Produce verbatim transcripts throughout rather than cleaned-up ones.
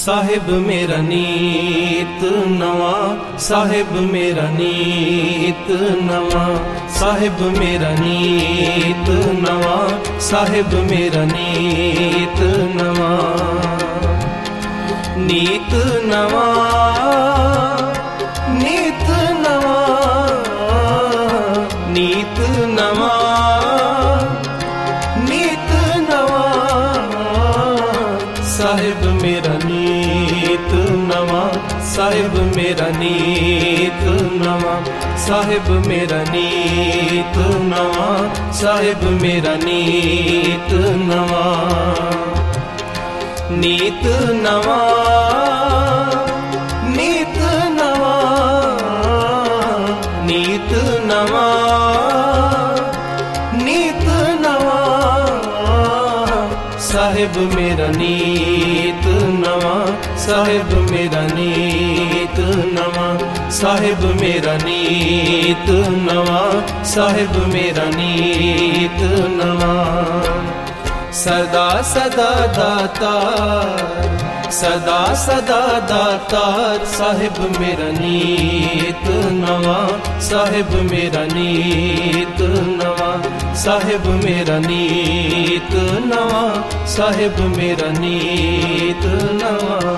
साहिब मेरा नीत नवा, साहिब मेरा नीत नवा, साहिब मेरा नीत नवा, साहिब मेरा नीत नवा, नीत नवा, नीत नवा, नीत नवा, नीत नवा, साहिब मेरा नीत नवा, साहिब मेरा नीत नवा, साहिब मेरा नीत नवा, साहिब मेरा नीत नवा, नीत नवा, नीत नवा, नीत नवा, नीत नवा, साहिब मेरा नीत नवा, साहिब मेरा नीत नवा, साहिब मेरा नीत नवा, साहिब मेरा नीत नवा, सदा सदा दातार, सदा सदा दातार, साहिब मेरा नीत नवा, साहिब मेरा नीत नवा, साहिब मेरा नीत नवा, साहिब मेरा नीत नवा।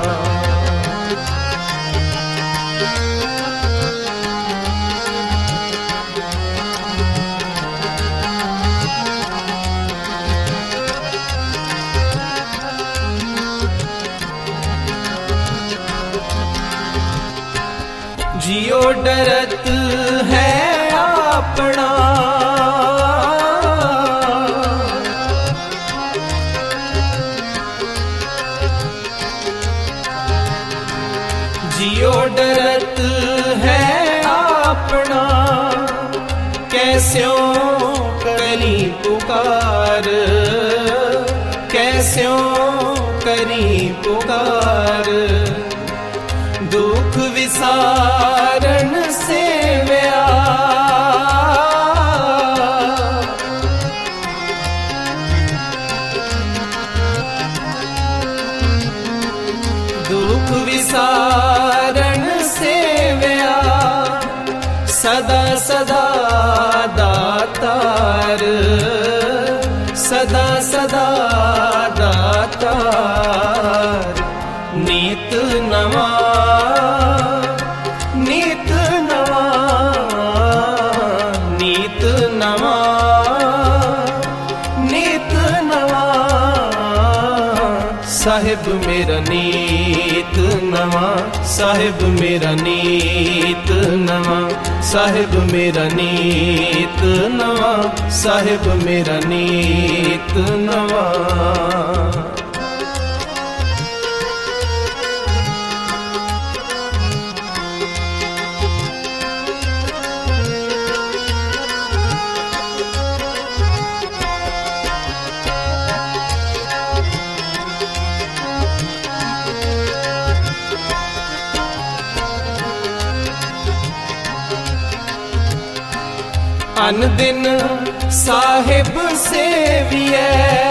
जियो डरत है अपना, जियो डरत है अपना, कैस्यों करी पुकार, कैस्यों करी पुकार, दुख विसारण सेव्या, दुख विसारण सेव्या, सदा सदा दातार, सदा सदा दातार, नीत नवा, नीत नवा, नीत नवा, नीत नवा, साहिब मेरा नीत नवा, साहिब मेरा नीत नवा, साहिब मेरा नीत नवा, साहिब मेरा नीत नवा। अन दिन साहिब सेविए,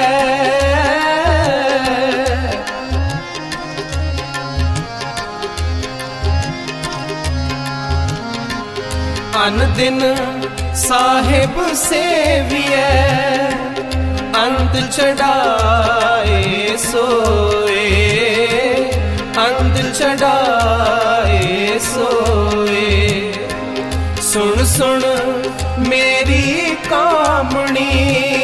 अन दिन साहिब सेविए, अंत चढ़ाए सोए, अंत चढ़ाए सोए, सुन सुन मेरी कामणी,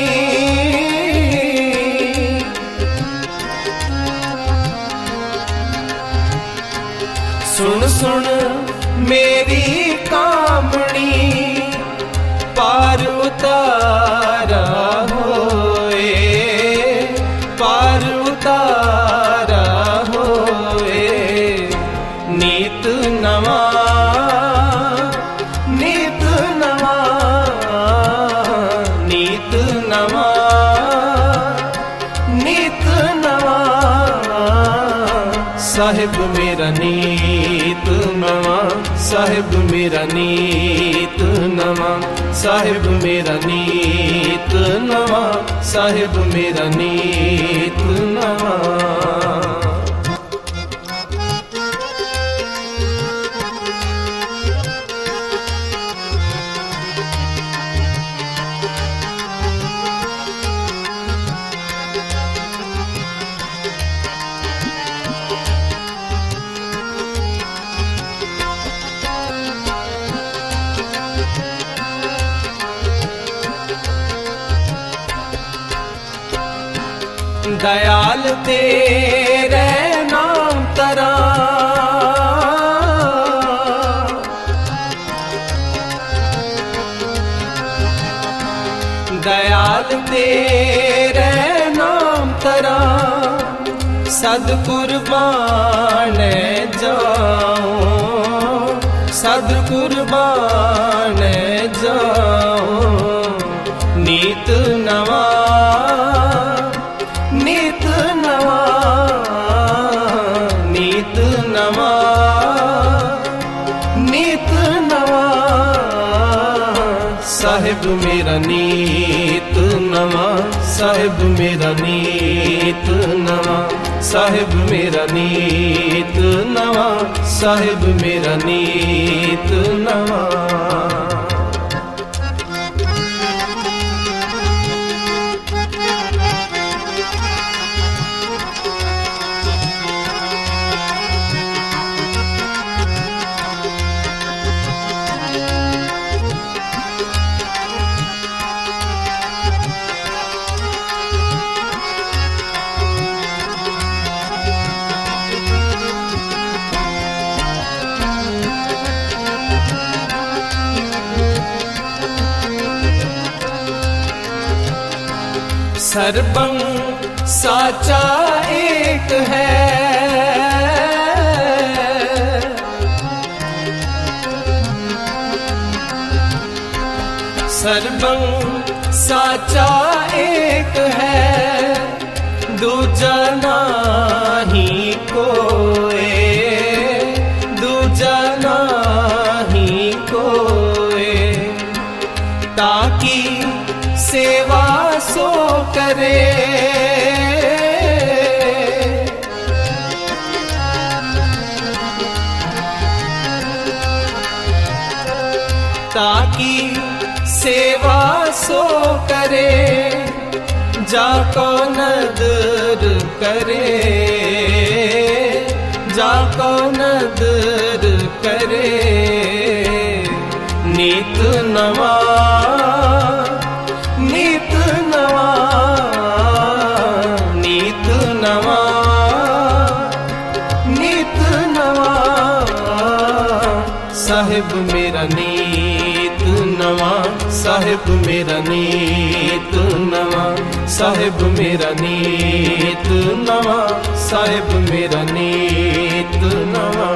सुन सुन मेरी कामणी, पार उतारा होए, पार उतारा होए, नीत नवा, नीत नवा, नीत नवा, नीत नवा, साहिब मेरा नीत नवा, साहिब मेरा नीत नवा, साहिब मेरा नीत नवा, साहिब मेरा नीत नवा। दयाल तेरे नाम तरा, दयाल तेरे नाम तरा, सद कुर्बान जाऊं, सद कुर्बान जाऊं। नीत नवा, नीत नवा, नीत नवा, नीत नवा। साहिब मेरा नीत नवा, साहिब मेरा नीत नवा, साहिब मेरा नीत नवा, साहिब मेरा नीत नवा। सर्वं साचा एक है, सर्वं साचा एक है, दूजा नाही कोई, दूजा नाही कोई। ताकि सेवा सो करे, ताकि सेवा सो करे, जाको नदर करे, जाको नदर करे। नीत नवा, नीत नवा, नीत नवा, नीत नवा। साहिब मेरा नीत नवा, साहिब मेरा नीत नवा, साहिब मेरा नीत नवा, साहिब मेरा नीत नवा।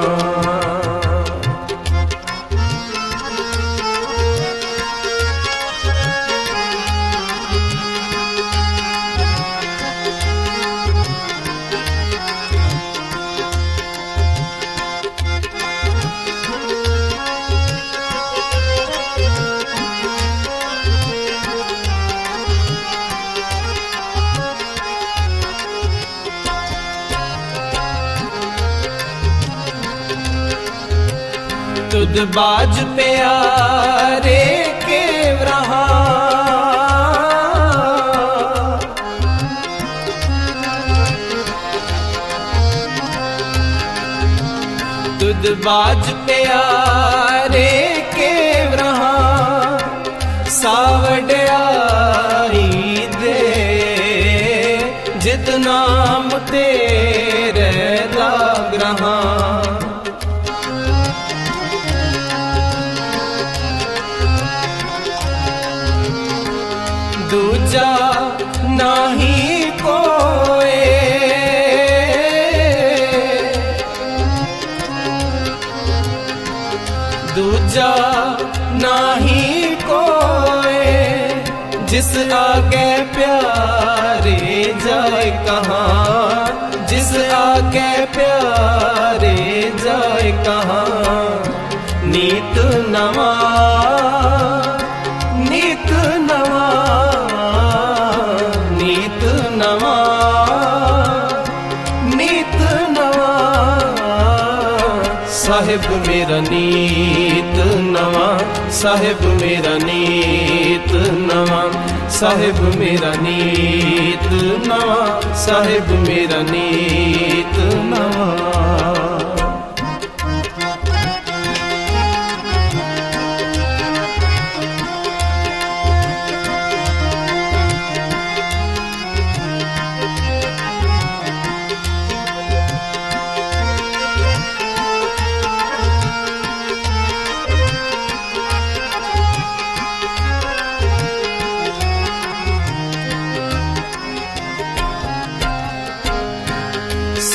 तुद बाज प्यारे के रहा, तुद बाज प्यारे के रहा, सावड़ियाई दे जित नाम तेरे लाग रहा। दूजा नाही कोई, दूजा नाही कोई, जिस आगे प्यारे जाए कहाँ, जिस आगे प्यारे जाए कहाँ। नीत नवा, नीत नवा, नीत नवा, नीत नवा। साहिब मेरा नीत नवा, साहिब मेरा नीत नवा, साहिब मेरा नीत नवा, साहिब मेरा नीत नवा।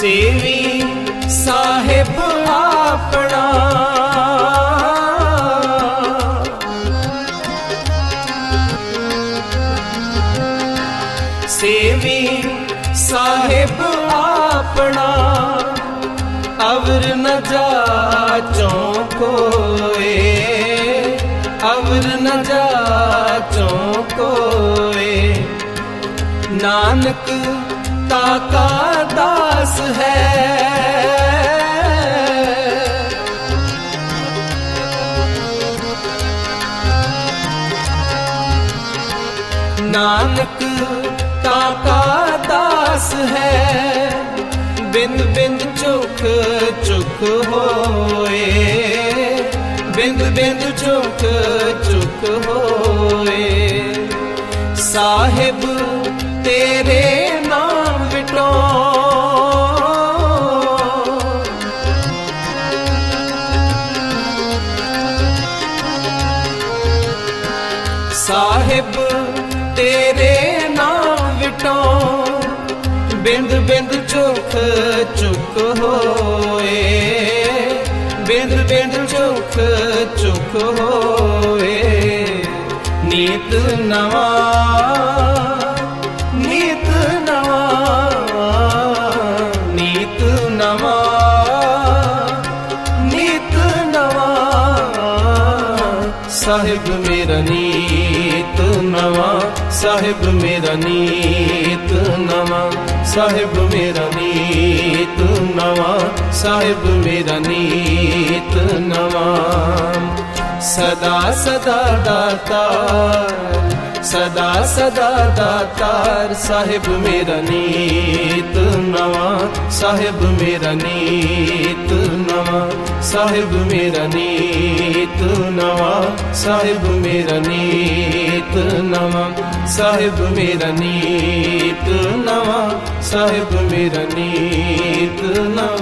सेवी साहिब अपना सेवी साहिब अपना अवर न जाचों कोए अवर न जाचों कोए नानक ताका दास है नानक ताका दास है बिंद बिंद चुक चुक होए बिंद बिंद चुक चुक होए साहिब तेरे नाम विटो साहिब तेरे नाम विटो बिंद बिंद चुक चुक होए बिंद बिंद चुक चुक होए नीत नवा नीत नवा नीत नवा नीत नवा साहिब मेरा नीत नवा साहिब मेरा नीत नवा साहिब मेरा नीत नवा साहिब मेरा नीत नवा सदा सदा दातार सदा सदा दातार साहिब मेरा नीत नवा साहिब मेरा नीत नवा साहिब मेरा नीत नवा साहिब मेरा नीत नवा साहिब मेरा नीत नवा साहिब मेरा नीत नवा